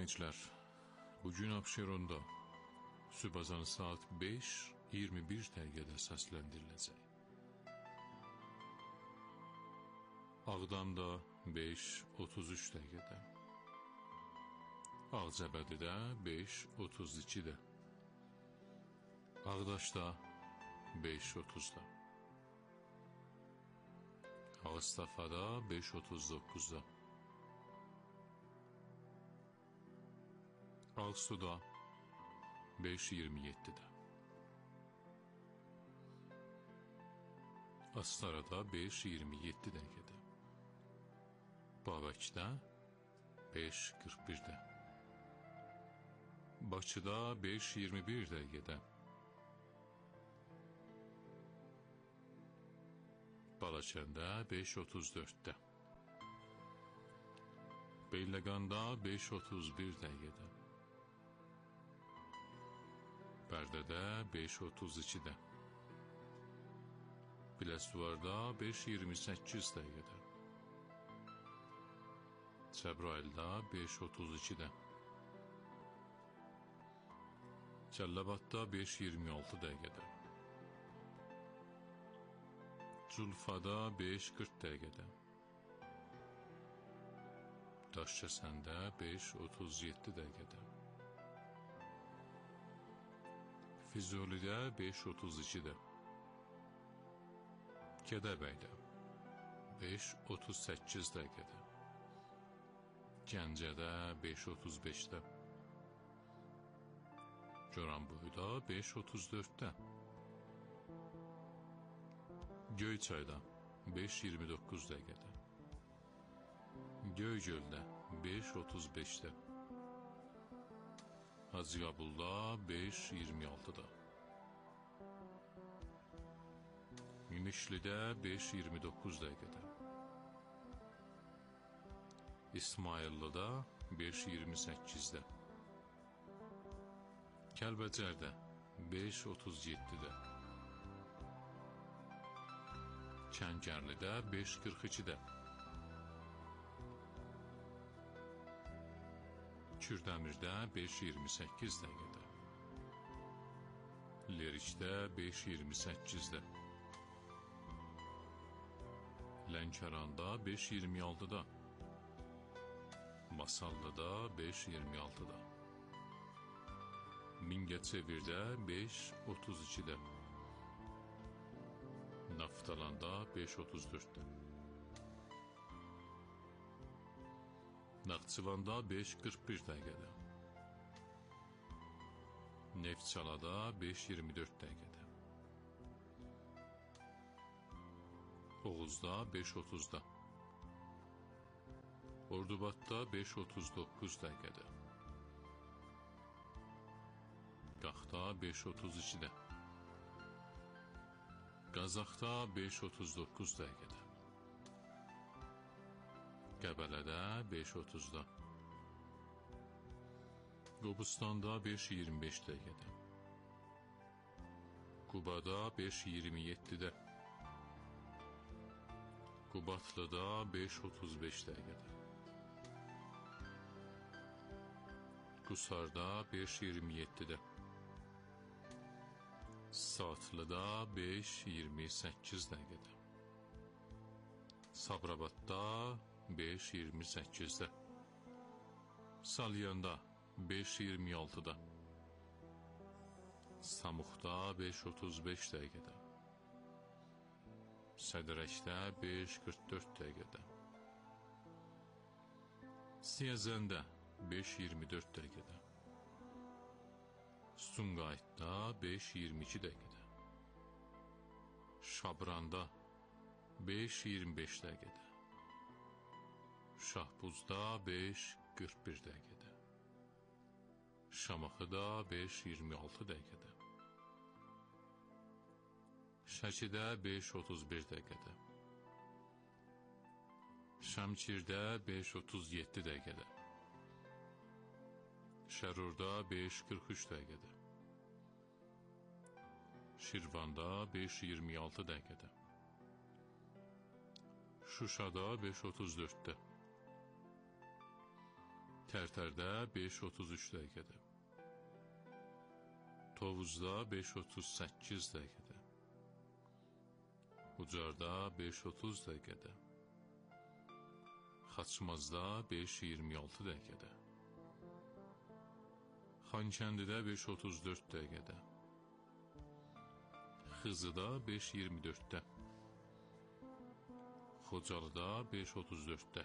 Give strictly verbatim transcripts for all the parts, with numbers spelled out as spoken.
dinləyicilər, bugün Abşeronda sübh saat beş iyirmi bir dəqiqədə səsləndiriləcək. Ağdamda beş otuz üç dəqiqədə, Ağcabədidə beş otuz ikidə, Ağdaşda beş otuzda, Ağstafada beş otuz doqquzda, Ağsuda beş iyirmi yeddidə, Astarada beş iyirmi yeddi dəqiqədə, Babəkdə beş qırx birdə, Bakıda beş iyirmi bir dəqiqədə, Balakəndə beş otuz dörddə, Beyləqanda beş otuz bir dəqiqədə, Bərdədə beş otuz ikidə, Biləsuvarda beş iyirmi səkkiz dəqiqədə, Cəbrayılda beş otuz ikidə, Cəlilabadda beş iyirmi altı dəqiqədə, Culfada beş qırx dəqiqədə, Daşkəsəndə beş otuz yeddi dəqiqədə, Füzulidə beş otuz ikidə, Gədəbəydə beş otuz səkkiz dəqiqədə, Gəncədə beş otuz beşdə, Goranboyda beş otuz dörddə, Göyçayda beş iyirmi doqquz dəqiqədə, Göygöldə beş otuz beşdə, Hacıqabulda beş iyirmi altıda, Mişlidə beş iyirmi doqquz dəqiqədə, İsmayıllıda beş iyirmi səkkizdə, Kəlbəcərdə beş otuz yeddidə, Kəngərlidə beş qırx ikidə, Kürdəmirdə beş iyirmi səkkiz dəqiqədə, Lerikdə beş iyirmi səkkizdə, Lənkəranda beş iyirmi altıda, Masallıda beş iyirmi altıda, Mingəçevirdə beş otuz ikidə, Naftalanda beş otuz dörddə, Naxçıvanda beş qırx bir dəqiqədə, Neftçalada beş iyirmi dörd dəqiqədə, Oğuzda beş otuzda, Ordubadda beş otuz doqquz dəqiqədə, Qaxda beş otuz ikidə, Qazaxda beş otuz doqquz dəqiqədə, Qəbələdə beş otuzda, Qobustanda beş iyirmi beş dəqiqədə, Qubada beş iyirmi yeddidə, Qubatlıda beş otuz beş dəqiqədə, Qusarda beş iyirmi yeddidə, Saatlıda beş iyirmi səkkiz dəqiqədə, Sabirabadda beş iyirmi səkkizdə, Salyanda beş iyirmi altıda, Samuxda beş otuz beş dəqiqədə, Sədrəkdə beş qırx dörd dəqiqədə, Siyəzəndə beş iyirmi dörd dəqiqədə, Sumqayıtda beş iyirmi iki dəqiqədə, Şabranda beş iyirmi beş dəqiqədə, Şahbuzda beş qırx bir dəqiqədə, Şamaxıda beş iyirmi altı dəqiqədə, Şəkidə beş otuz bir dəqiqədə, Şəmkirdə beş otuz yeddi dəqiqədə, Şərurda beş qırx üç dəqiqədə, Şirvanda beş iyirmi altı dəqiqədə, Şuşada beş otuz dörddə, Tərtərdə beş otuz üç dəqiqədə. Tovuzda beş otuz səkkiz dəqiqədə. Ucarda beş otuz dəqiqədə. Xaçmazda beş iyirmi altı dəqiqədə. Xankəndidə beş otuz dörd dəqiqədə. Xızıda beş iyirmi dörddə. Xocalıda beş otuz dörddə.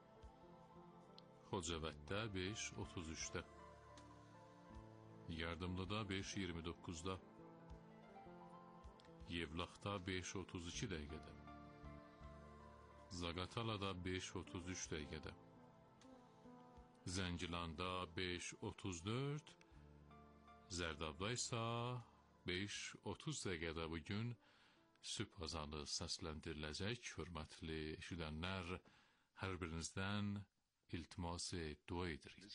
Xocavənddə beş otuz üçdə. Yardımlıda beş iyirmi doqquzda. Yevlaxda beş otuz iki dəqiqədə. Zaqatalada beş otuz üç dəqiqədə. Zəngilanda beş otuz dörd, Zərdabda isə beş otuz dəqiqədə bugün sübh azanı səsləndiriləcək. Hörmətli eşidənlər, hər birinizdən iltimas dua edirik.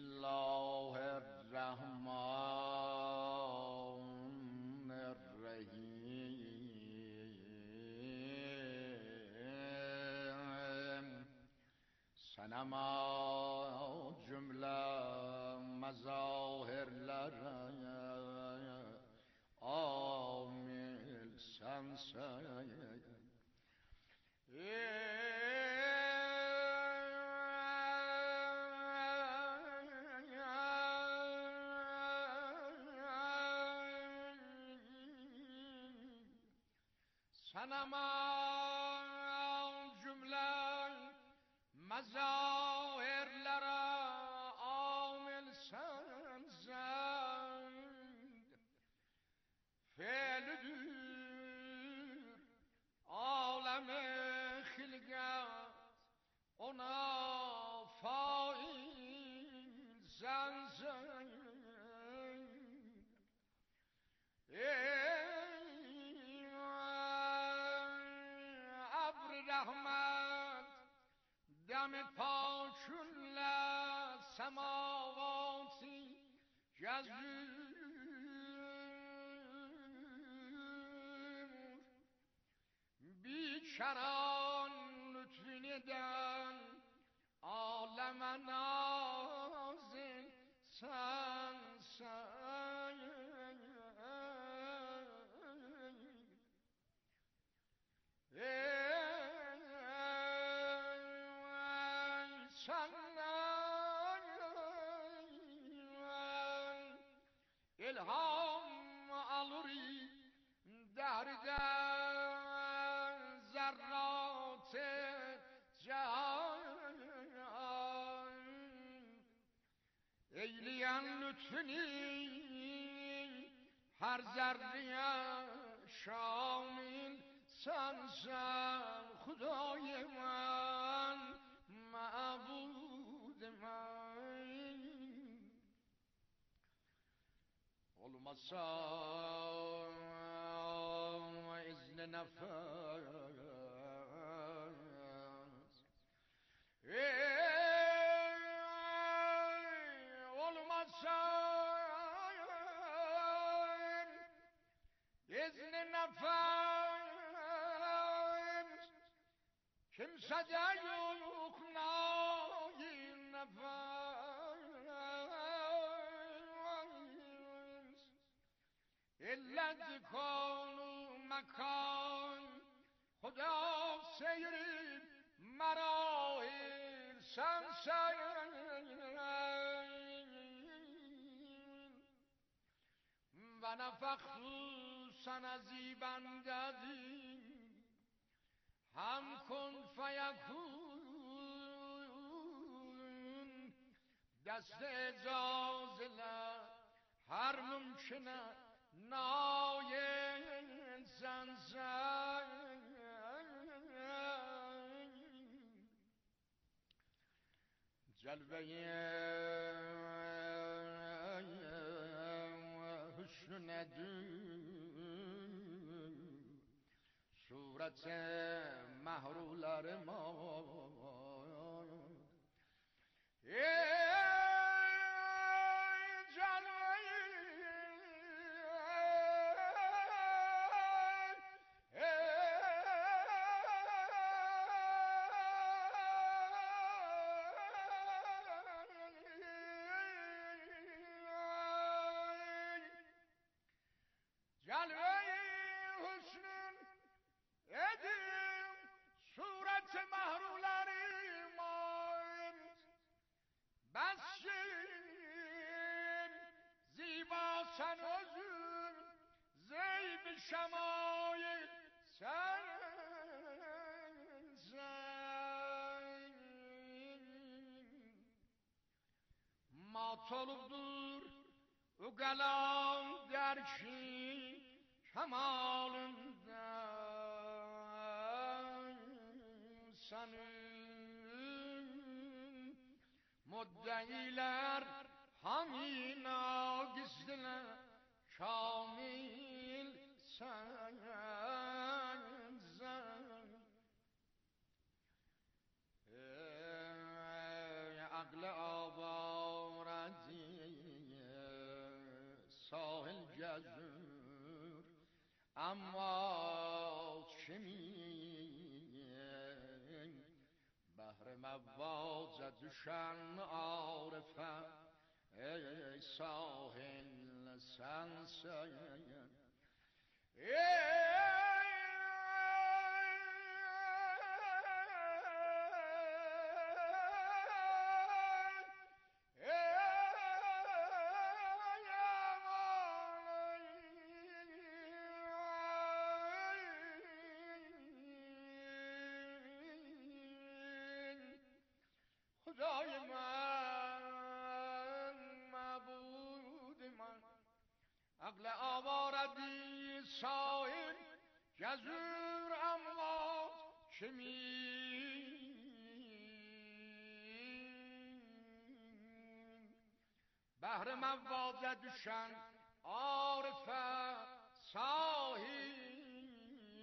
Bismillahirrahmanirrahim. Sanama cümle mazahirlere amil sensen. Sanama cümle mazahirlere amil sensen. Fe'lüdür alem-i hilgat, ona fail sensen. Ey abr-i rahmet, dem-i pakünle semavati gezdir. Biçaran lütfüneden aleme nazil sen sen. Ey sen ilham alır derden zerrat-ı can. Eyleyen lütfünü her zerreye şamil sensen. Hudây men, ma'bud men. Olmasa izni nefes. Ey olmasa izni nefes, kimsede yok nail nefes. İlla dikanu mekan Huda seyri merahil sensen. Ve nefektu sana zibendedi hem kun feyekun. Dest icaz ile her mümküne nail sensen. Celve-i hüsnüdür suret-i mehrularıma. Ey celve-i sen özün zeyb şemail sen sen mat olubdur o qalam derki kemalından senin muddeiler hamina gizdiler kamil sen sen عقل آوارتی ساحل جزور اما چه میگن بحر مواج دوشن عارفه ای ساحل سنسین خدای من معبود من عقل آوردی ساحل جزور امواج چه بحر مواج دوشن عارفه ساحل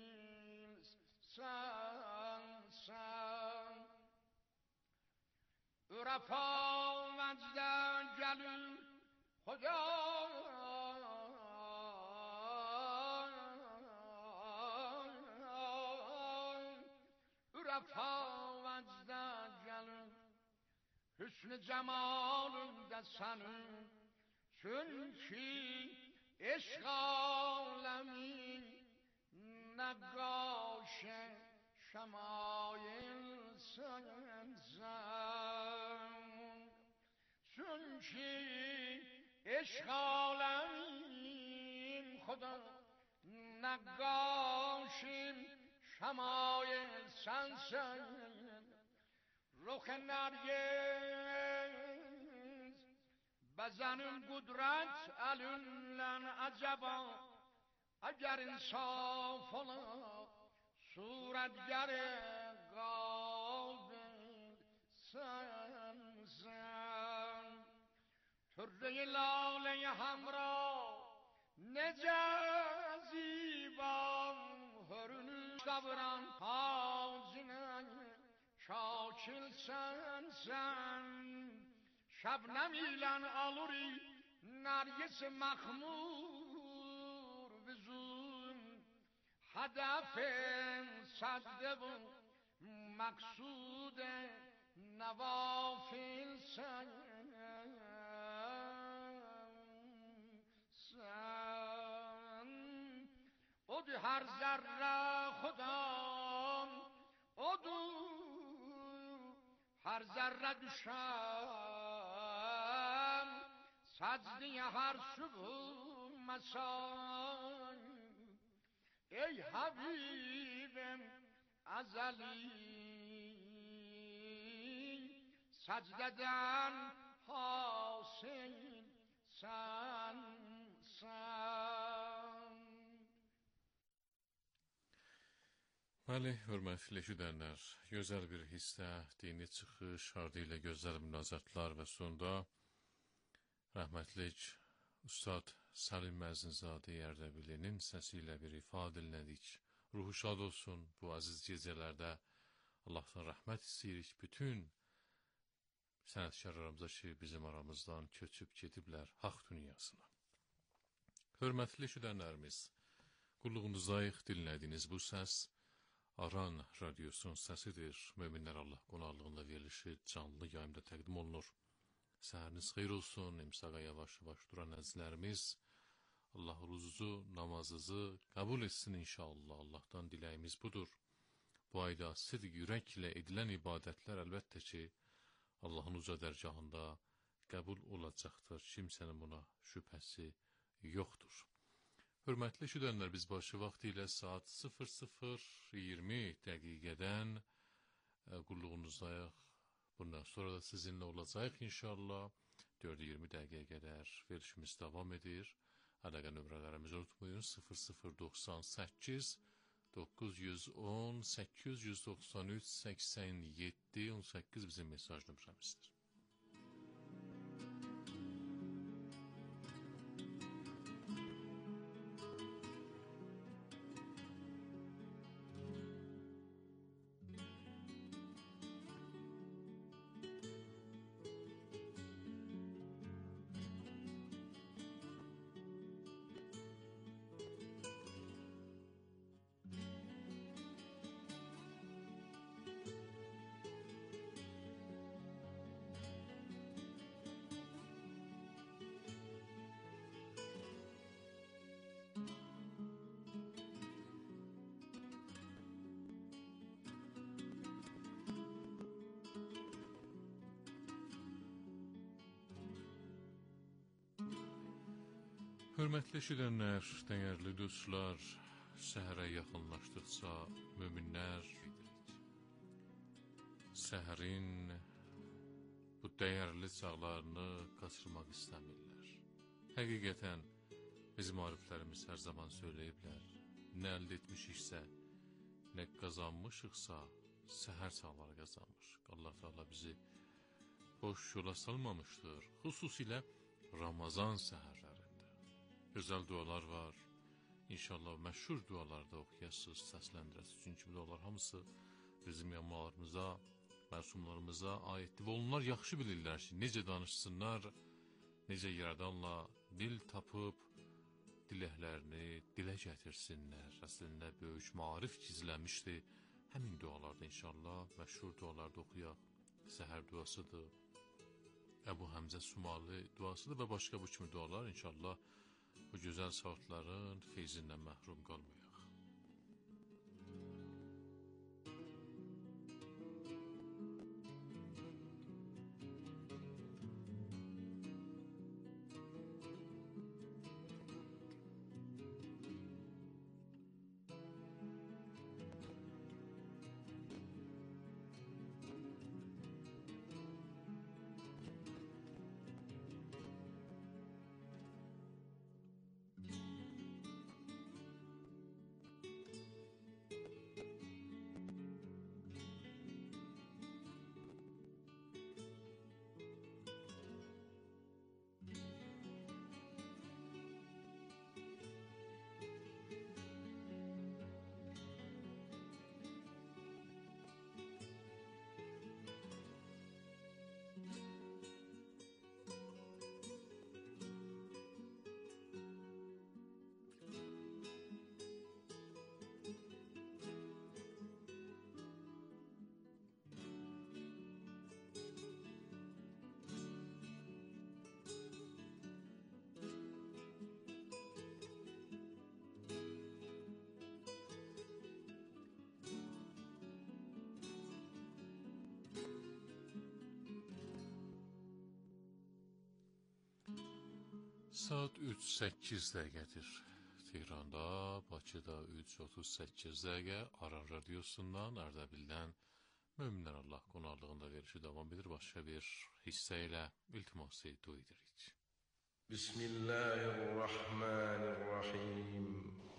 سن سن عرفا مجدن جلو خدا عرفا مجدن جلو حسن cemalında senin çünkü eşk alemin نقاش شمایل سنزم چونکی عشق عالمین خدا نقاشیم شمایل سنزم رخ نرگز بزنم قدرت علولن عجبا اگر انصاف ola صورتگر قابل سنزن طره لاله همراه نجا زیبا هرونو قبران تازنن شاکل سنزن شبنم ایلن آلوری نرگس مخمور بزون هدف صده و مقصود نوافل سن سن اد هر ذره خدا ادو هر ذره دوشم سجده هر صبح مسا ای حبیبم ازلی سجددن حاصل sen sen. Bəli, hörmətli eşidənlər, gözəl bir hissə, dini çıxış, ardı ilə gözəl münazatlar və sonda rəhmətlik Ustad Salim Məzinzadə Ərdəbilinin səsi ilə bir ifadə elədik. Ruhu şad olsun bu aziz gecələrdə. Allahdan rəhmət istəyirik bütün sənətkarlarımıza ki, bizim aramızdan köçüb gediblər haqq dünyasına. Hörmətli eşidənlərimiz, qulluğunuzayıq dinlədiyiniz bu səs Aran Radyosu'nun səsidir. Möminlər Allah qonaqlığında verilişi canlı yayımda təqdim olunur. Səhəriniz xeyir olsun. İmsağa yavaş-yavaş duran əzizlərimiz, Allah ruzunuzu, namazınızı qəbul etsin inşallah. Allahdan diləyimiz budur. Bu ayda sidq ürəklə edilən ibadətlər əlbəttə ki, Allahın uca dərgahında qəbul olacaqdır. Kimsənin buna şübhəsi yoxdur. Hörmətli eşidənlər, biz başı vaxtı ilə saat sıfır sıfır iyirmi dəqiqədən qulluğunuzdayıq. Bundan sonra da sizinlə olacaq inşallah. dörd iyirmi dəqiqəyə qədər verilişimiz davam edir. Əlaqə nömrələrimizi unutmayın. sıfır sıfır doxsan səkkiz doqquz yüz on səkkiz yüz doxsan üç səksən yeddi on səkkiz bizim mesaj nömrəmizdir. Hörmətli eşidənlər, dəyərli dostlar, səhərə yaxınlaşdıqca möminlər səhərin bu dəyərli çağlarını qaçırmaq istəmirlər. Həqiqətən bizim ariflərimiz hər zaman söyləyiblər, nə əldə etmişiksə, nə qazanmışıqsa, səhər çağları qazanmışıq. Allah Teala bizi boş yola salmamışdır, xüsusilə Ramazan səhərlərində. Gözəl dualar var, İnşallah məşhur dualarda oxuyasınız, səsləndirəsiniz. Çünki bu dualar hamısı bizim yanmalarımıza, məsumlarımıza aiddir. Və onlar yaxşı bilirlər ki, necə danışsınlar, necə yaradanla dil tapıb, diləklərini dilə gətirsinlər. Əslində böyük maarif gizlənmişdir. Həmin dualarda inşallah məşhur dualarda oxuyaq. Səhər duasıdır, Əbu Həmzə Sumalı duasıdır və başqa bu kimi dualar inşallah bu gözəl saatların feyzindən məhrum qalmayaq. Saat üç səkkiz dəqiqədir Tehranda, Bakıda üç otuz səkkiz dəqiqə Aran Radiosundan, Ərdəbildən Möminlər Allah qonaqlığında verişi davam edir. Başqa bir hissə ilə iltiması dua edirik. Bismillahirrahmanirrahim.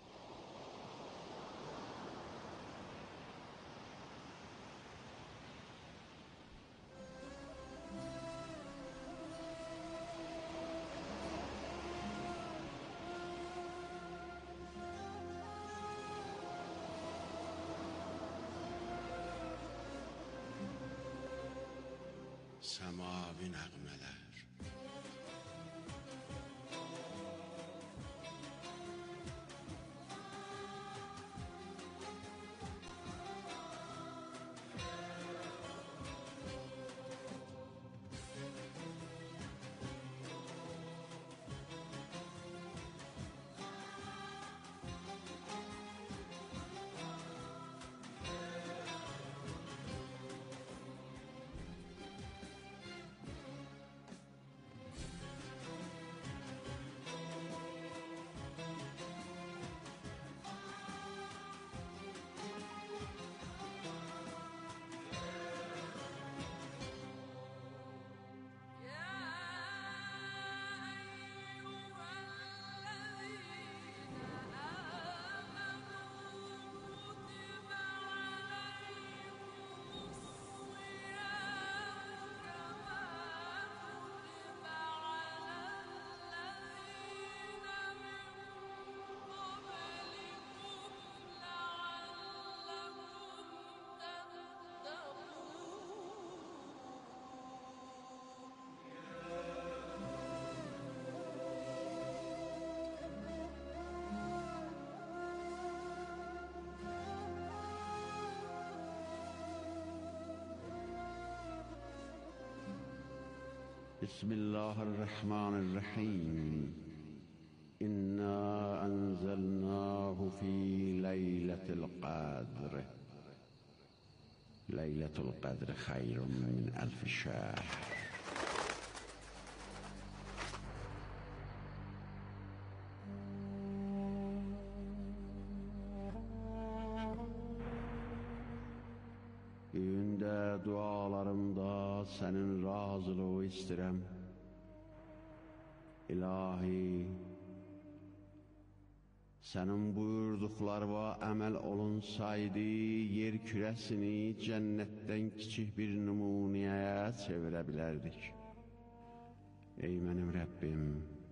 Səmavi nəğmələr. بسم الله الرحمن الرحیم إنا أنزلناه في ليلة القدر ليلة القدر خير من ألف شهر. Düğünde dualarımda senin razılığı isterim. İlahi, senin buyurduqlarına əməl olunsaydı, yer kürəsini cənnətdən kiçik bir nümunəyə çevirə bilərdik. Ey mənim Rəbbim,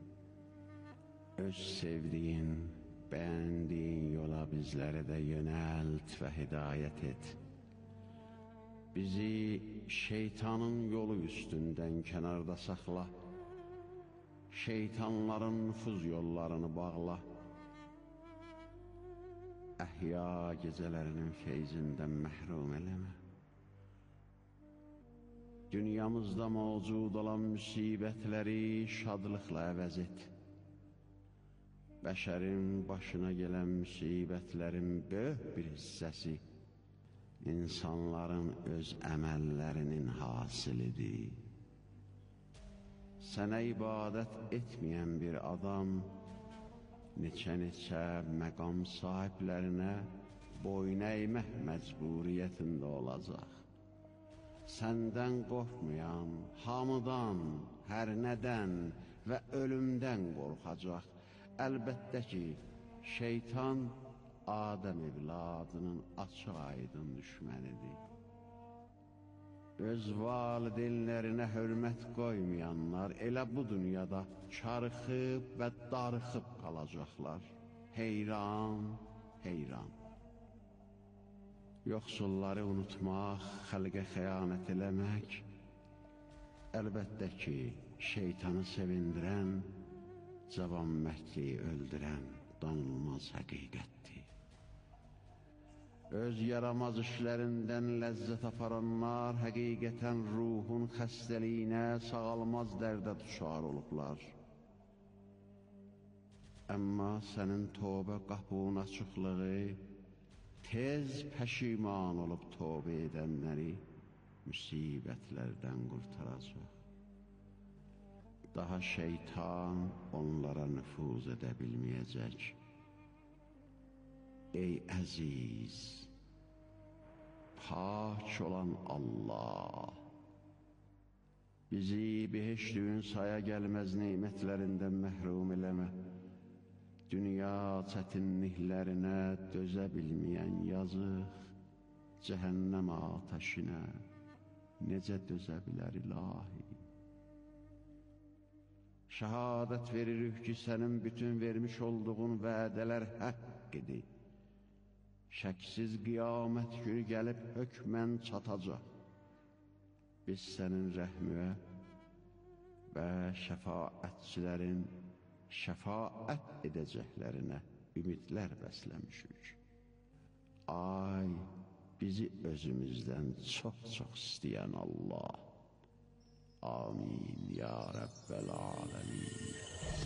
öz sevdiyin, bəyəndiyin yola bizləri də yönəlt və hidayət et. Bizi şeytanın yolu üstündən kənarda saxla, şeytanların nüfuz yollarını bağla, əhya gecələrinin feyzindən məhrum eləmə. Dünyamızda mövcud olan müsibətləri şadlıqla əvəz et. Bəşərin başına gələn müsibətlərin böyük bir hissəsi insanların öz əməllərinin hasilidir. Sənə ibadət etməyən bir adam neçə-neçə məqam sahiblərinə boyun əymək məcburiyyətində olacaq. Səndən qorxmayan, hamıdan, hər nədən və ölümdən qorxacaq. Əlbəttə ki, şeytan Adəm evladının açıq-aydın düşmənidir. Öz valideynlərinə hörmət qoymayanlar elə bu dünyada çarxıb və darıxıb qalacaqlar. Heyran, heyran. Yoxsulları unutmaq, xəlqə xəyanət eləmək, əlbəttə ki, şeytanı sevindirən, cavan məhliyi öldürən danılmaz həqiqətdir. Öz yaramaz işlərindən ləzzət aparanlar həqiqətən ruhun xəstəliyinə, sağalmaz dərdə düşar olublar. Əmma sənin tövbə qapının açıqlığı tez pəşiman olub tövbə edənləri müsibətlərdən qurtaracaq. Daha şeytan onlara nüfuz edə bilməyəcək. Ey əziz, pak olan Allah, bizi behiştüğün saya gəlməz neymətlərindən məhrum eləmə. Dünya çətinliklərinə dözə bilməyən yazıq, cəhənnəm atəşinə necə dözə bilər ilahi? Şəhadət veririk ki, sənin bütün vermiş olduğun vədələr haqq idi. Şəksiz qiyamət günü gəlib hökmən çatacaq. Biz sənin rəhmüə və şəfaətçilərin şəfaət edəcəklərinə ümidlər bəsləmişik. Ay, bizi özümüzdən çox-çox istəyən Allah. Amin ya Rabbel alemin.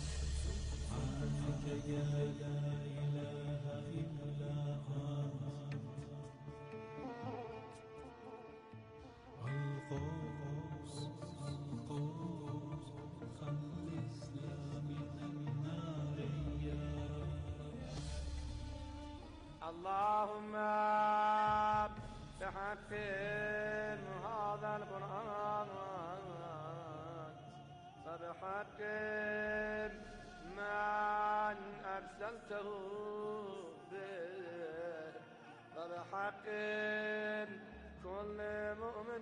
اللهم بحق هذا القرآن وبحق من أرسلته به وبحق كل مؤمن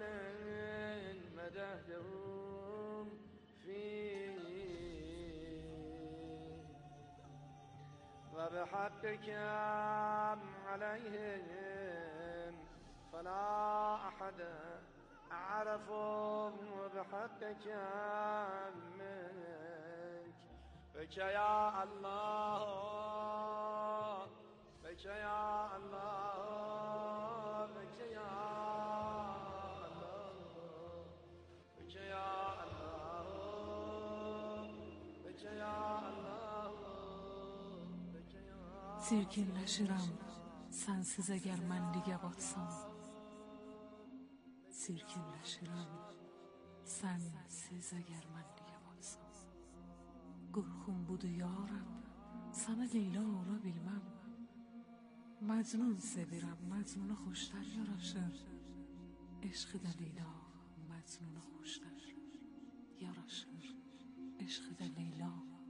مدحتهم فيه وبحقك عليهم فلا أحد أعرفهم بحقك منك بك يا الله بك يا الله بك يا الله بك يا الله Sirkinleşirəm sensiz eğer mən ligə batsam. Sirkinleşirəm sensiz eğer mən ligə batsam. Qorxum budur ya Rab, sana Leyla ola bilməm. Məcnun sevirəm, Məcnuna xoşlar yaraşır. Eşqi də Leyla Məcnuna xoşlar yaraşır. Eşqi də Leyla.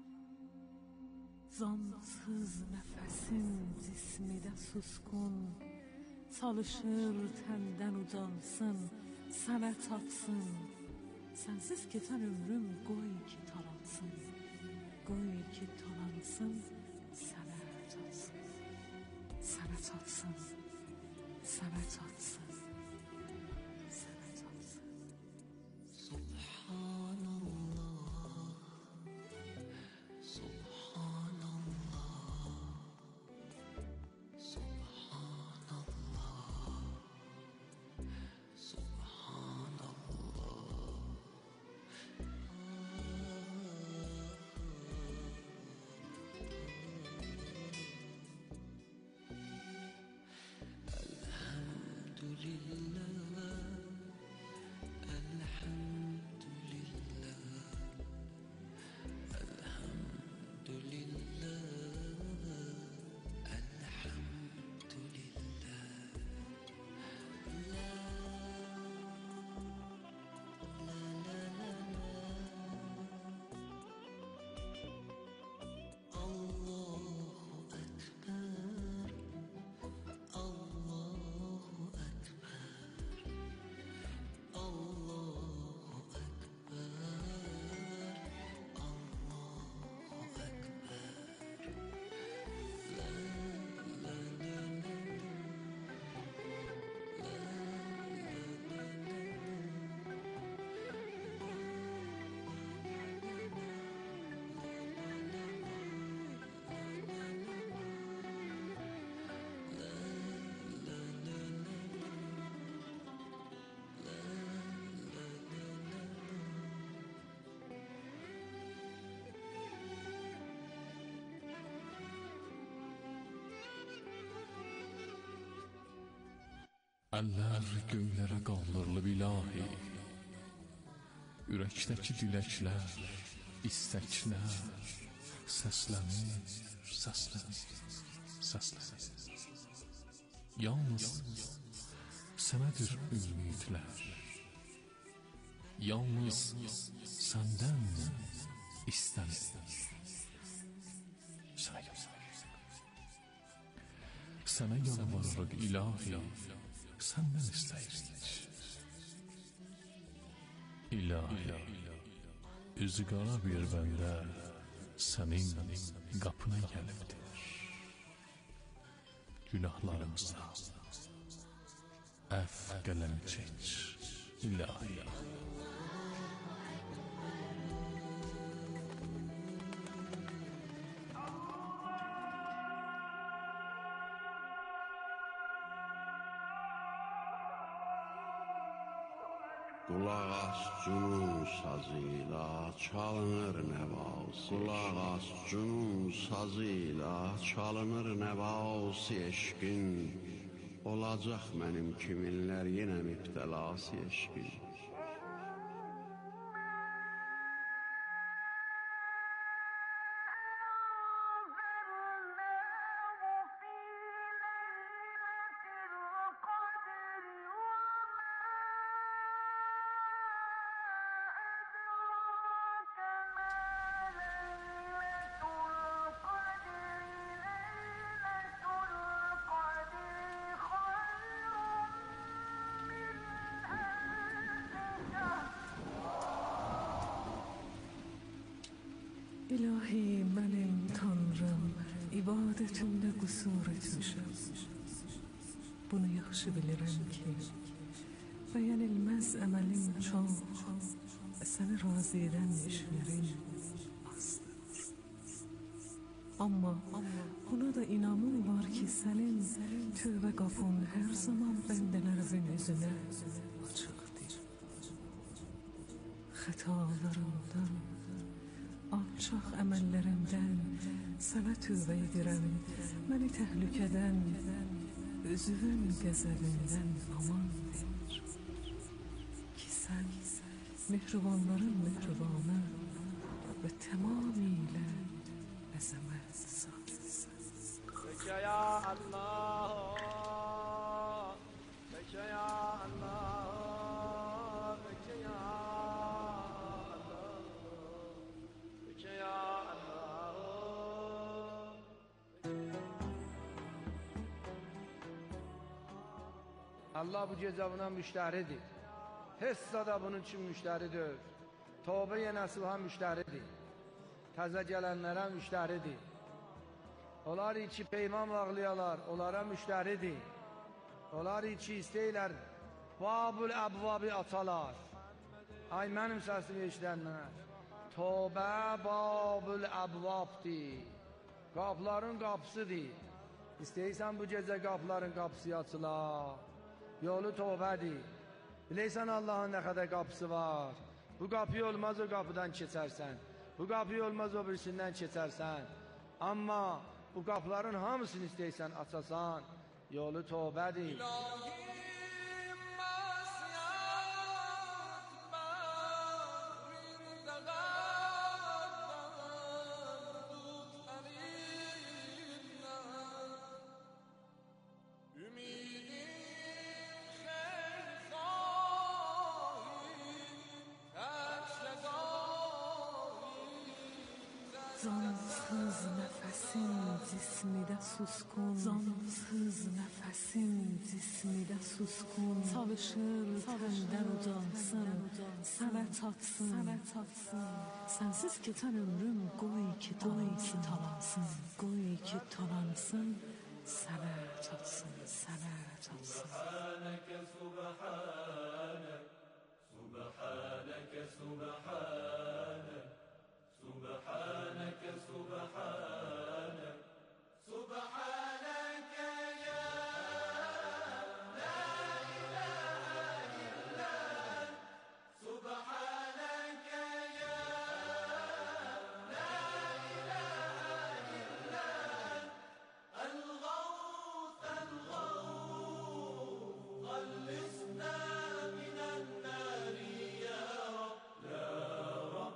Zansız nəfəsim cismidə suskun, çalışır təndən ucansın, sənə çatsın. Sənsiz keçən ömrüm qoy ki talansın, qoy ki talansın, sənə çatsın, sənə çatsın, sənə çatsın, sənə çatsın. Subhanallah, Subhanallah, Subhanallah, Subhanallah. Əllər göylərə qaldırılıb ilahi, ürəkdəki diləklər, istəklər səslənir, səslənir, səslənir. Yalnız sənədir ümidlər, yalnız səndən istənir. Sənə gəlsək, sənə yalvarırıq ilahi, səndən istəyirik. İlahi, üzü qara bir bəndə sənin qapına gəlibdir. Günahlarımıza əff qələm çək, ilahi. Qulaq as cünun sazıyla çalınır nəvası. Qulaq as cünun sazıyla çalınır nəvası eşqin. Olacaq mənim kiminlər yenə mübtəlası eşqin. İlahi mənim Tanrım, ibadətimdə qüsur etmişəm. Bunu yaxşı bilirəm ki, bəyənilməz əməlim çox, səni razı edən işlərin azdır. Amma buna da inamım var ki, sənin tövbə qapın hər zaman bəndələrin üzünə açıqdır. Xətalarımdan ağ Çox əməllərimdən sənə tövbə edirəm. Məni təhlükədən, özünün qəzəbindən aman ver. Ki sən mehribanların mehribanı və tamamilə əzəmət sahibisən. بك يا الله بك يا الله بك يا الله بك يا الله Allah bu gecə buna müştəridir. Hessa da bunun üçün müştəridir. Tövbə-i nasuha müştəridir. Təzə gələnlərə müştəridir. Onlar içi peyman bağlayalar, onlara müştəridir. Onlar içi istəyirlər, babul əbvabi atalar. Ay mənim səsimi eşidənlər. Tövbə babul əbvabdir. Qapıların qapısıdır. İstəyirsən bu gecə qapıların qapısı açılar. Yolu tövbədir. Bilirsən Allahın nə qədər qapısı var. Bu qapı olmaz o qapıdan keçərsən. Bu qapı olmaz o birisindən keçərsən. Amma bu qapıların hamısını istəyirsən açasan, yolu tövbədir. Zansız nəfəsin cismidə suskun, zansız nəfəsin cismidə suskun, çalışır təndən ucansın, sənə çatsın, sənə çatsın. Sənsiz keçən ömrüm qoy ki talansın, qoy ki talansın, sənə çatsın, sənə çatsın. Subhanəkə, subhanək, subhanəkə, subhanək. سبحانك سبحانك سبحانك يا لا إله إلا أنت سبحانك يا لا إله إلا أنت الغوث الغوث خلصنا من النار يا رب يا رب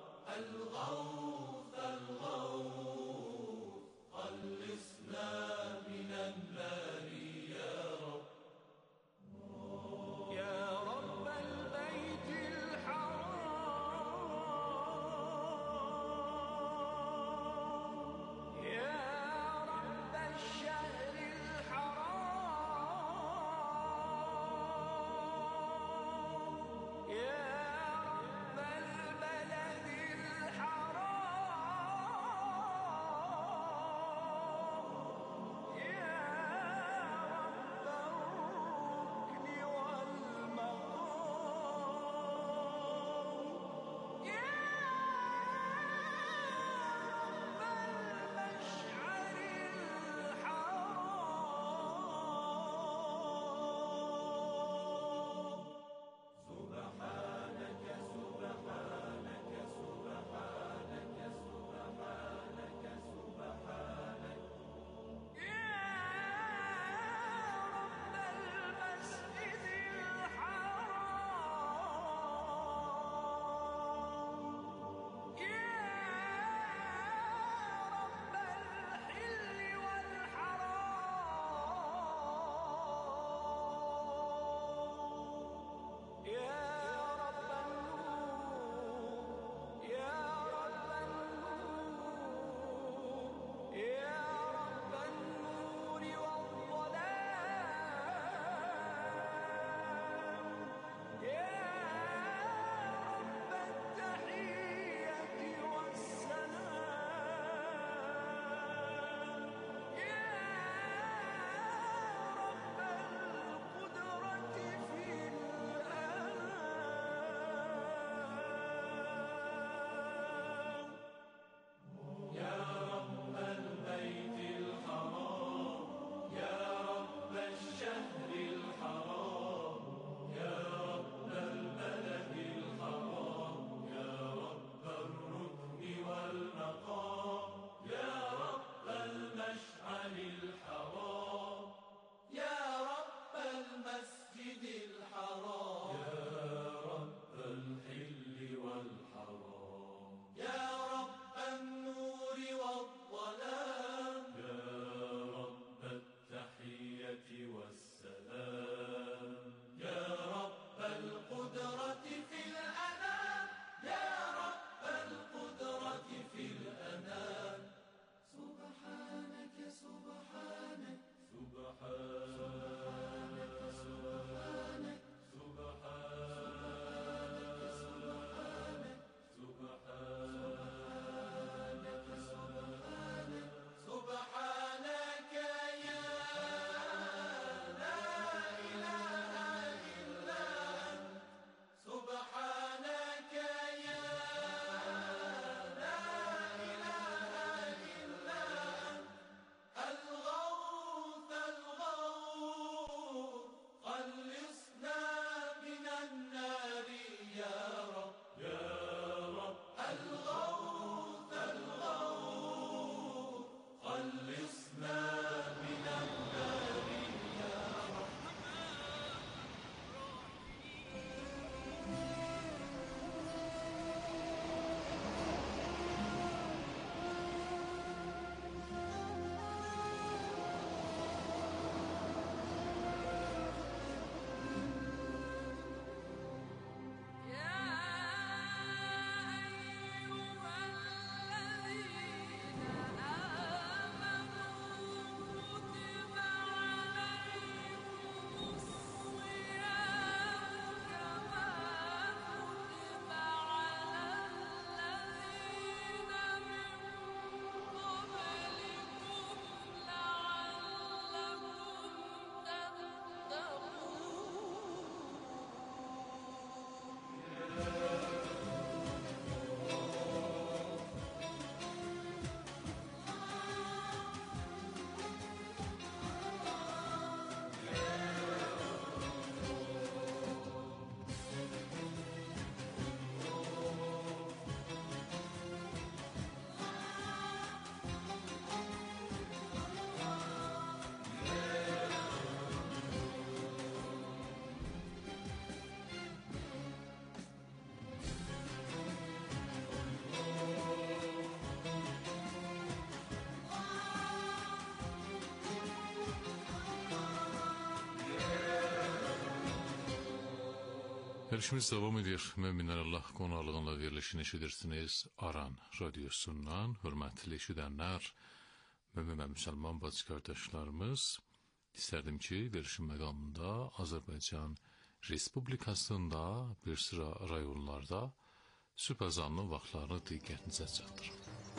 Yarışımız devam edir. Müminlər Allah qonaqlığında verilişini eşidirsiniz. Aran radyosundan hörmətli eşidənlər, mümin və müsəlman bacı qardaşlarımız, istərdim ki, verilişin məqamında Azərbaycan Respublikasında bir sıra rayonlarda sübh azanının vaxtlarını diqqətinizə çatdırım.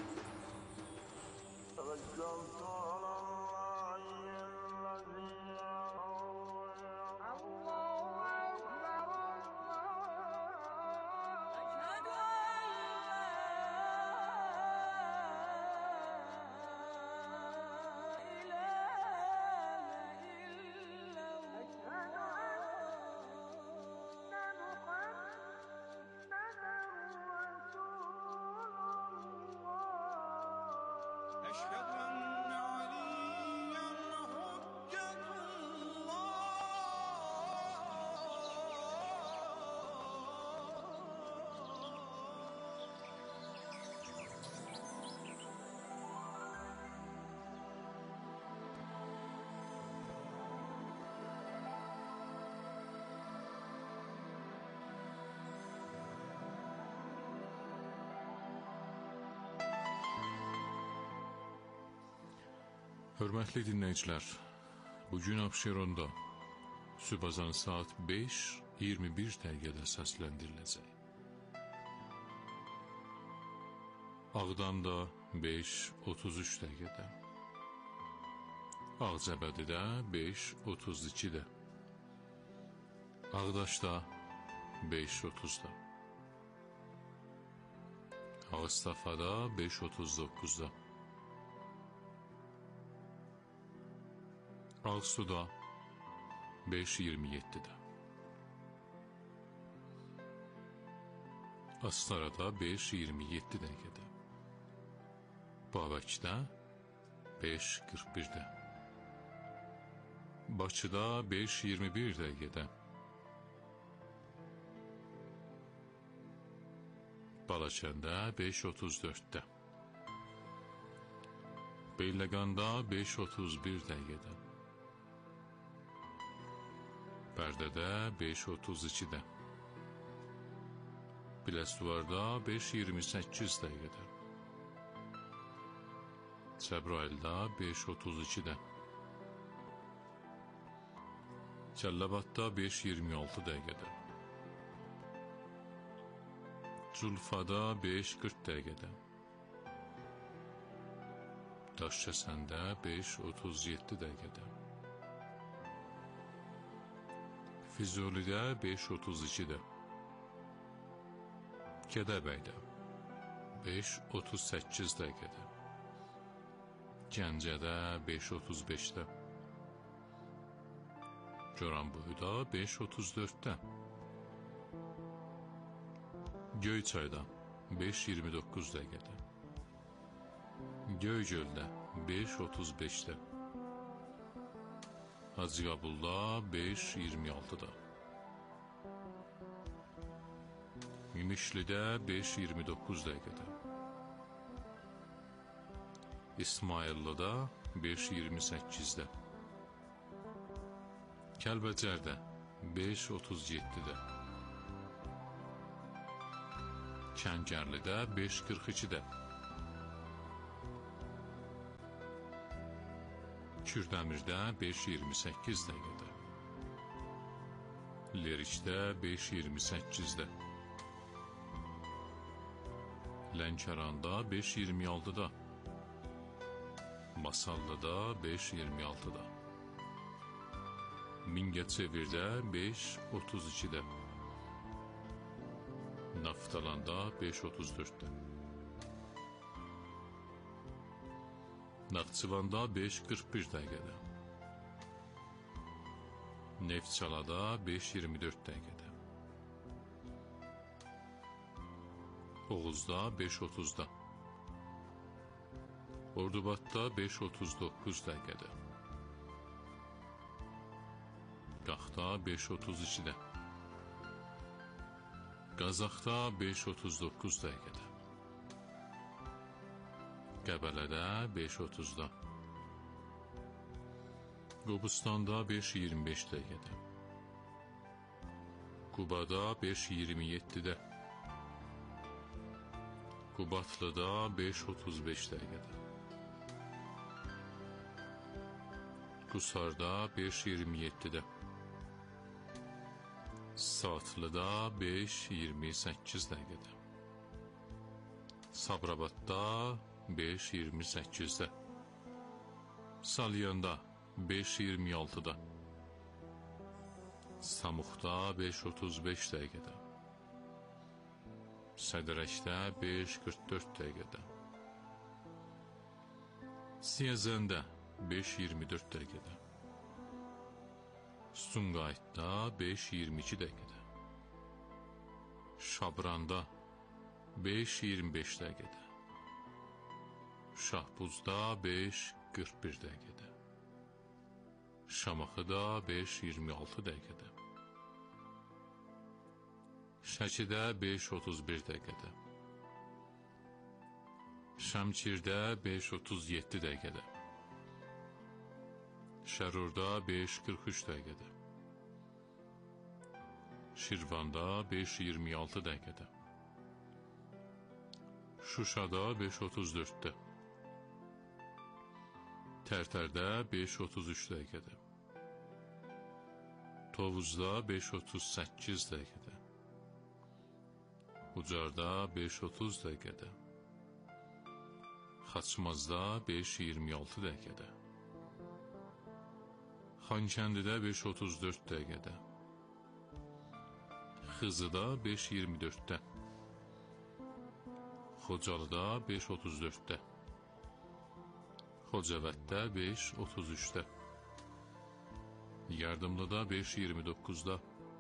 Hörmətli dinləyicilər, bugün Abşeronda sübh azanı saat beş iyirmi bir dəqiqədə səsləndiriləcək. Ağdamda beş otuz üç dəqiqədə, Ağcabədidə beş otuz ikidə, Ağdaşda beş otuzda, Ağstafada beş otuz doqquzda, Ağsuda beş iyirmi yeddidə, Astarada beş iyirmi yeddi dəqiqədə, Babəkidə beş qırx birdə, Bakıda beş iyirmi bir dəqiqədə, Balakəndə beş otuz dörddə, Beyləqanda beş otuz bir dəqiqədə, Bərdədə beş otuz ikidə, Biləsuvarda beş iyirmi səkkiz dəqiqədə, Cəbrayılda beş otuz ikidə, Cəllabadda beş iyirmi altı dəqiqədə, Culfada beş qırx dəqiqədə, Daşkəsəndə beş otuz yeddi dəqiqədə, Füzulidə beş otuz ikidə, Gədəbəydə beş otuz səkkiz dəqiqədə, Gəncədə beş otuz beşdə, Goranboyda beş otuz dörddə, Göyçayda beş iyirmi doqquz dəqiqədə, Göygöldə beş otuz beşdə, Hacıqabulda beş iyirmi altıda, Mişlidə beş iyirmi doqquz dəqiqədə, İsmayıllıda beş iyirmi səkkizdə, Kəlbəcərdə beş otuz yeddidə, Kəngərlidə beş qırx ikidə, Kürdəmirdə beş iyirmi səkkiz dəqiqədə, Lerikdə beş iyirmi səkkizdə, Lənkəranda beş iyirmi altıda, Masallıda beş iyirmi altıda, Mingəçevirdə beş otuz ikidə, Naftalanda beş otuz dörddə, Naxçıvanda beş qırx bir dəqiqədə, Neftçalada beş iyirmi dörd dəqiqədə, Oğuzda beş otuzda, Ordubadda beş otuz doqquz dəqiqədə, Qaxda beş otuz ikidə, Qazaxda beş otuz doqquz dəqiqədə, Qəbələdə beş otuzda, Qobustanda beş iyirmi beş dəqiqədə, Qubada beş iyirmi yeddidə, Qubatlıda beş otuz beş dəqiqədə, Qusarda beş iyirmi yeddidə, Saatlıda beş iyirmi səkkiz dəqiqədə, Sabirabadda beş iyirmi səkkizdə, Salyanda beş iyirmi altıda, Samuxda beş otuz beş dəqiqədə, Sədrəkdə beş qırx dörd dəqiqədə, Siyəzəndə beş iyirmi dörd dəqiqədə, Sumqayıtda beş iyirmi iki dəqiqədə, Şabranda beş iyirmi beş dəqiqədə, Şahbuzda beş qırx bir dəqiqədə, Şamaxıda beş iyirmi altı dəqiqədə, Şəkidə beş otuz bir dəqiqədə, Şəmkirdə beş otuz yeddi dəqiqədə, Şərurda beş qırx üç dəqiqədə, Şirvanda beş iyirmi altı dəqiqədə, Şuşada beş otuz dörddə, Tərtərdə beş otuz üç dəqiqədə, Tovuzda beş otuz səkkiz dəqiqədə, Ucarda beş otuz dəqiqədə, Xaçmazda beş iyirmi altı dəqiqədə, Xankəndidə beş otuz dörd dəqiqədə, Xızıda beş iyirmi dörddə, Xocalıda beş otuz dörddə, Xocavənddə beş otuz üçdə, Yardımlıda beş iyirmi doqquzda,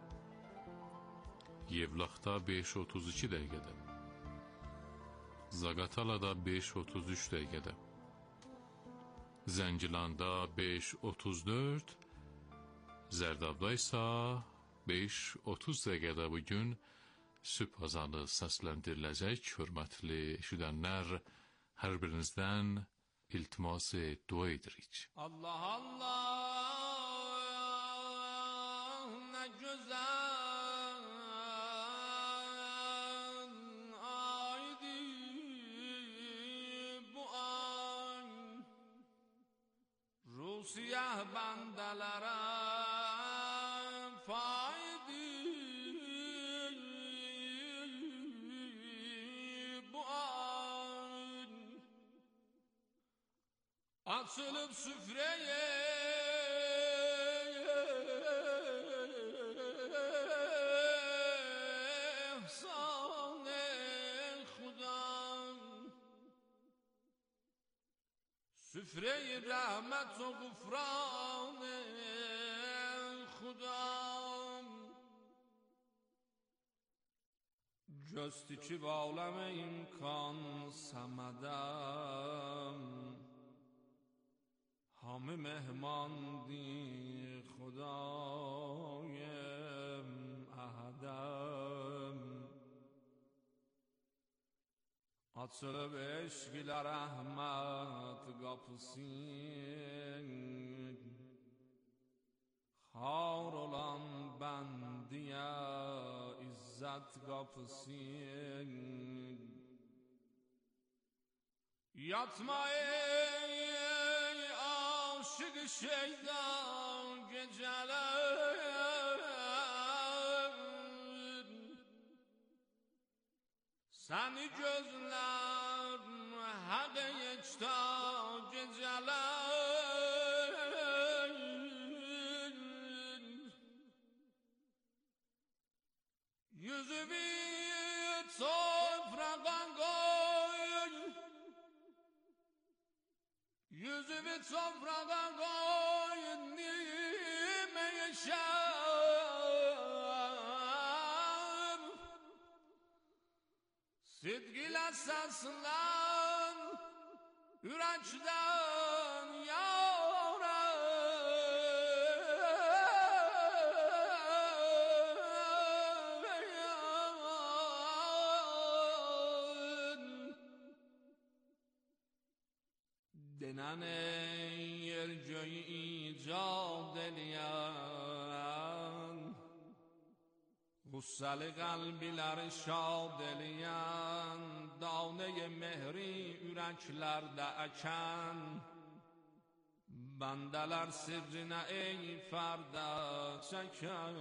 Yevlaxda beş otuz iki dəqiqədə, Zaqatalada beş otuz üç dəqiqədə, Zəngilanda beş otuz dörd, Zərdabda isə beş otuz dəqiqədə bugün sübh azanı səsləndiriləcək. Hörmətli eşidənlər, hər birinizdən iltimas dua edirik. Allah Allah, ne güzel aydı bu ay, Rusiyah bendelere faydı bu ay. Açılıp süfreye ihsan-ı Xuda, süfre-i rahmet o gufran-ı Xuda, جستی که با عالم امکان سمدم، همه مهماندی خدایم احدم، açılıb eşq ilə rəhmət qapısın, xar olan bəndiyə izzət qapısın. Yatma ey aşık şeydan geceler, seni gözler hak yekta geceler, yüzümü toprağa koy, yüzümü toprağa koy, nime yaşar, sidgiyle seslen yürekten yâre, denen yer göğü icat eleyen, Qussəli qəlbləri şad eləyən, danə-i mehri ürəklərdə əkən, bəndələr sirrinə ey fərdə çəkən.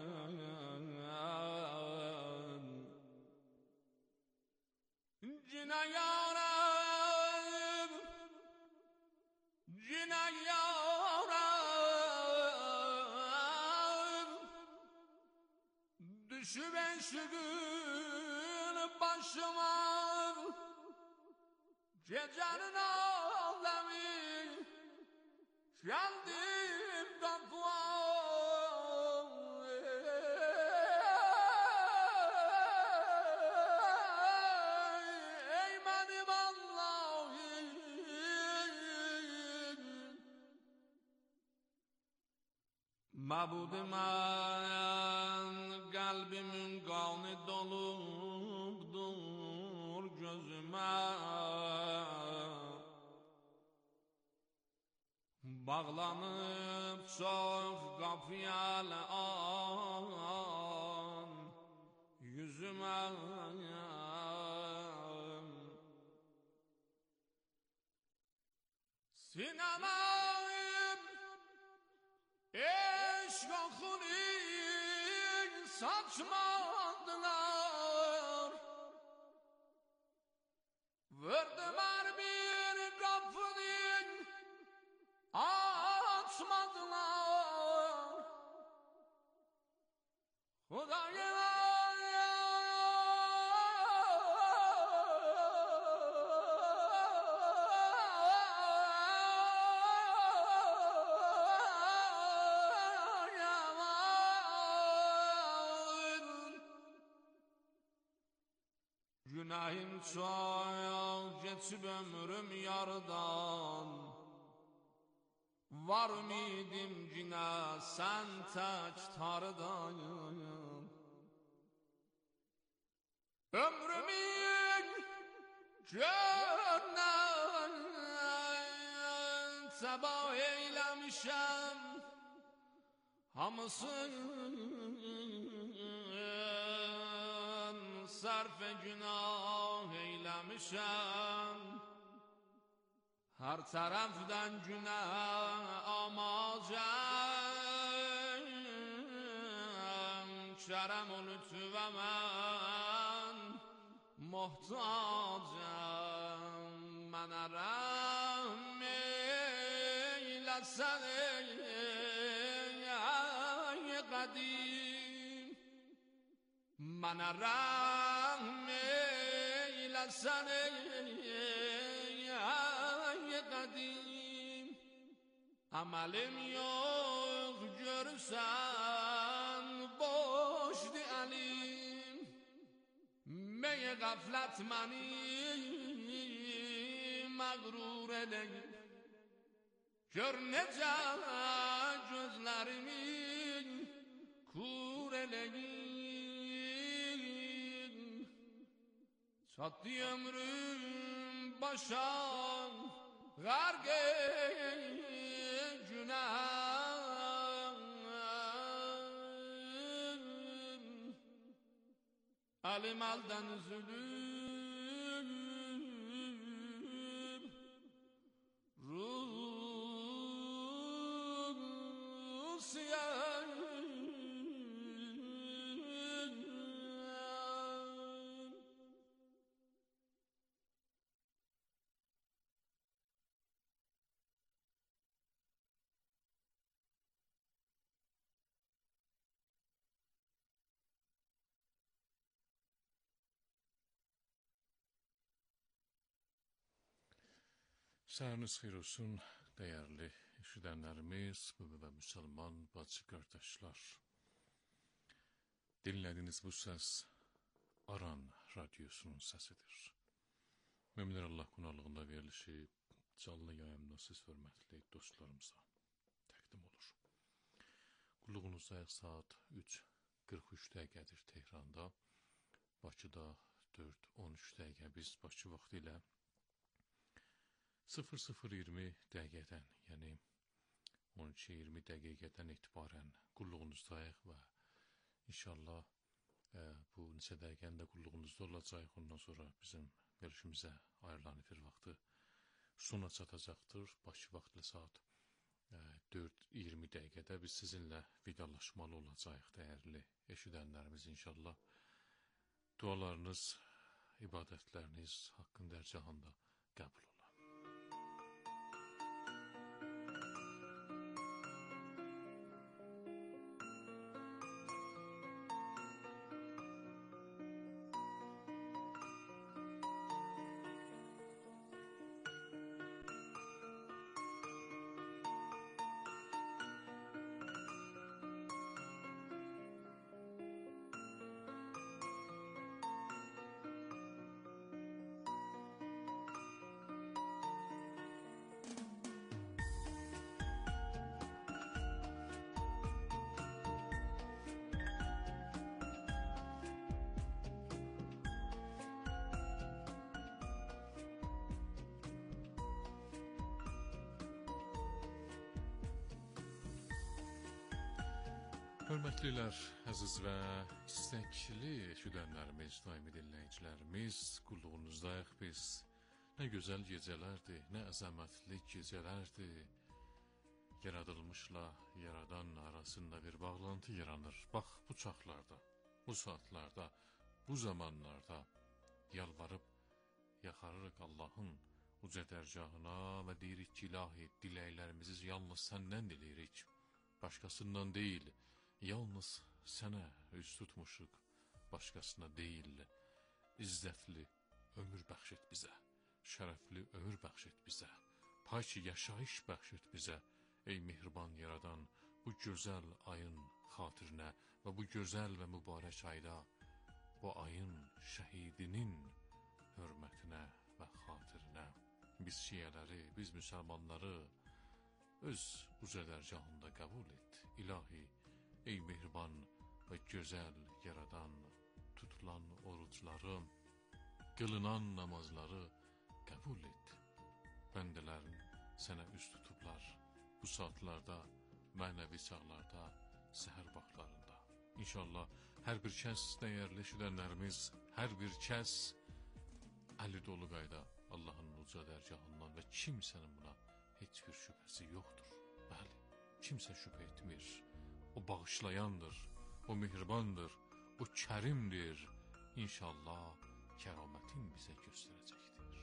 Cinə yarəm, cinə yarəm, düşüb eşidin başıma, gecənin aləmi, geldim kapıma. Ey benim Allah'ım, mabudum ben, kalbimin kanı dolupdur gözüme. Bağlanıp çok kapıyalı an yüzüme. Sinemayım eşk okunu saçmadılar, vurdular bir kapının açmadılar. Hudaya günahım çok, geçip ömrüm yardan, var mıydım yine sen tek tardan. Ömrümün gönden sabah eylemişem, hamısın sarf-ı günah eylemişem. Her tarafdan günah amacam, şerem lütfüve men muhtacam. Mənə rəhm eyləsən ey qədim, mənə rəhm eyləsən ey qədim. Əməlim yox görürsən boşdu əlim, mey qəflət məni məğrur eləyir. Gör necə gözlərimi kur eləyir. Çatdı ömrüm başa gərq günah, əlim əldən üzülür, Rusiya. Səhəriniz xeyir olsun, değerli eşidenlerimiz ve Müslüman bacı kardeşler. Dinlediğiniz bu ses Aran Radyosu'nun sesidir. Müminler Allah qonaqlığında verilişi canlı yayımda siz hörmətli dostlarımıza təqdim olur. Qulluğunuzda saat üç qırx üç dəqiqədir Tehranda, Bakıda dörd on üç dəqiqə. Biz Bakı vaxtı ilə sıfır sıfır iyirmi dəqiqədən, yəni on iki iyirmi dəqiqədən etibarən qulluğunuzdayıq və inşallah e, bu neçə dəqiqənin də qulluğunuzda olacaq. Ondan sonra bizim görüşümüzə ayrılan efir vaxtı sona çatacaqdır. Bakı vaxtlı saat e, dörd iyirmi dəqiqədə biz sizinlə vidalaşmalı olacağıq, dəyərli eşidənlərimiz inşallah. Dualarınız, ibadətləriniz haqqında hər cahanda qəbul ola. Hörmətlilər, əziz və istəkli eşidənlərimiz, daimi dinləyicilərimiz, qulluğunuzdayıq biz. Nə gözəl gecələrdir, nə əzəmətli gecələrdir. Yaradılmışla yaradan arasında bir bağlantı yaranır. Bax, bu çağlarda, bu saatlarda, bu zamanlarda yalvarıb yaxarırıq Allahın uca dərgahına və deyirik ki, ilahi, diləklərimizi yalnız səndən diləyirik, başqasından deyil. Yalnız sənə üz tutmuşuq, başqasına deyil. İzzətli ömür bəxş et bizə, şərəfli ömür bəxş et bizə, pak yaşayış bəxş et bizə. Ey mehriban yaradan, bu gözəl ayın xatirinə və bu gözəl və mübarək ayda, bu ayın şəhidinin hörmətinə və xatirinə biz şiyələri, biz müsəlmanları öz uca dərgahında qəbul et. İlahi, ey mehriban və gözəl yaradan, tutulan orucları, qılınan namazları qəbul et. Bəndələrin sənə üz tutublar bu saatlarda, mənəvi çağlarda, səhər vaxtlarında. İnşallah hər bir kəs, dəyərli eşidənlərimiz, hər bir kəs əli dolu qayda Allahın uca dərgahından və kimsənin buna heç bir şübhəsi yoxdur. Bəli, kimsə şübhə etmir. O bağışlayandır, o mehribandır, o kərimdir. İnşallah kəramətin bizə göstərəcəkdir.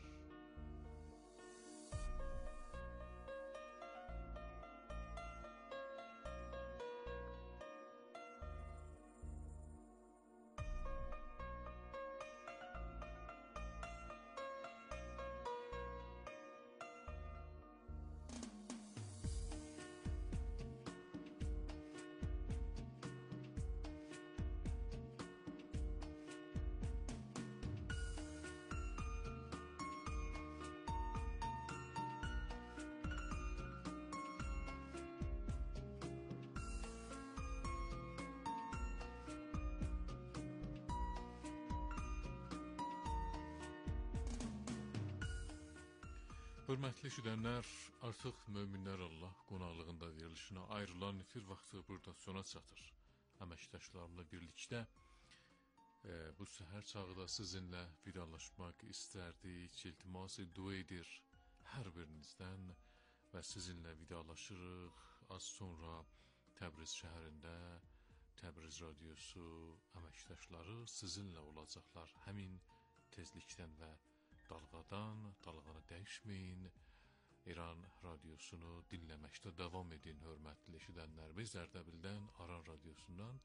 Hörmətli eşidənlər, artıq Möminlər Allah qonaqlığında verilişinə ayrılan efir vaxtı burada sona çatır. Əməkdaşlarımla birlikdə e, bu səhər çağda sizinlə vidalaşmaq istərdik, iltimas dua edir hər birinizdən və sizinlə vidalaşırıq. Az sonra Təbriz şəhərində Təbriz radiosu əməkdaşları sizinlə olacaqlar. Həmin tezlikdən və dalğadan, dalğanı dəyişməyin. İran radiosunu dinləməkdə davam edin, hörmətli eşidənlərimiz. Ərdəbildən, Aran radiosundan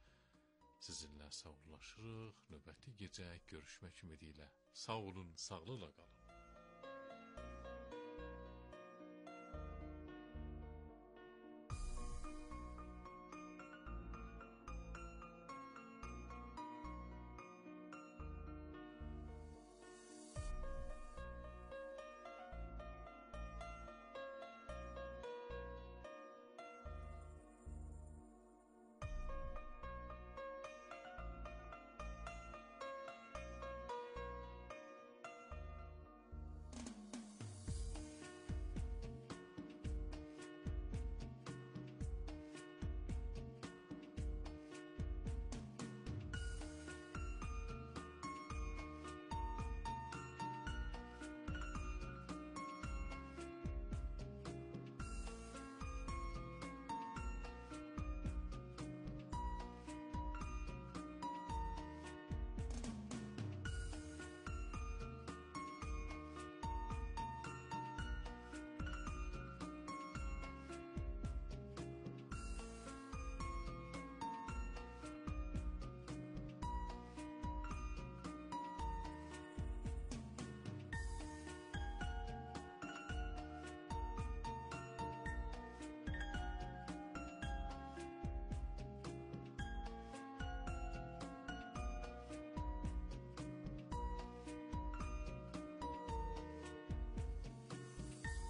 sizinlə sağollaşırıq. Növbəti gecə görüşmək ümidilə. Sağ olun, sağlıqla qalın.